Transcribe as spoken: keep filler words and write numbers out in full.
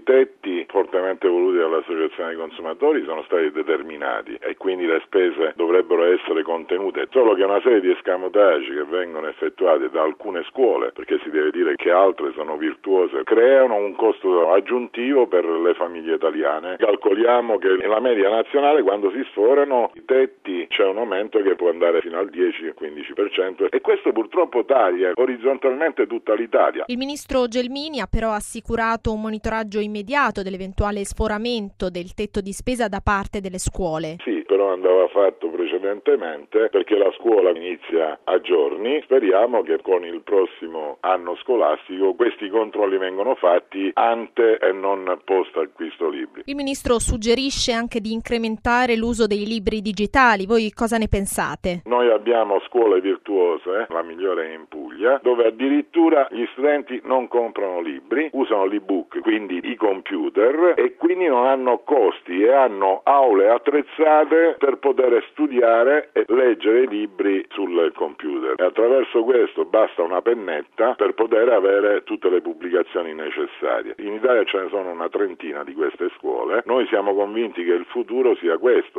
tetti fortemente voluti dall'Associazione dei Consumatori sono stati determinati e quindi le spese dovrebbero essere contenute, solo che una serie di escamotage che vengono effettuati da alcune scuole, perché si deve dire che altre sono virtuose, creano un costo aggiuntivo per le famiglie italiane. Calcoliamo che nella media nazionale, quando si sforano i tetti, c'è un aumento che può andare fino al dieci quindici per cento e questo purtroppo taglia orizzontalmente tutta l'Italia. Il ministro Gelmini ha però assicurato un monitoraggio immediato dell'eventuale sforamento del tetto di spesa da parte delle scuole. Sì, però andava fatto precedentemente perché la scuola inizia a giorni. Speriamo che con il prossimo anno scolastico questi controlli vengano fatti ante e non post acquisto libri. Il ministro suggerisce anche di incrementare l'uso dei libri digitali. Voi cosa ne pensate? Noi abbiamo scuole virtuose, la migliore è in Puglia, dove addirittura gli studenti non comprano libri, usano l'ebook, quindi i computer, e quindi non hanno costi e hanno aule attrezzate per poter studiare e leggere i libri sul computer. E attraverso questo basta una pennetta per poter avere tutte le pubblicazioni necessarie. In Italia ce ne sono una trentina di queste scuole. Noi siamo convinti che il futuro sia questo.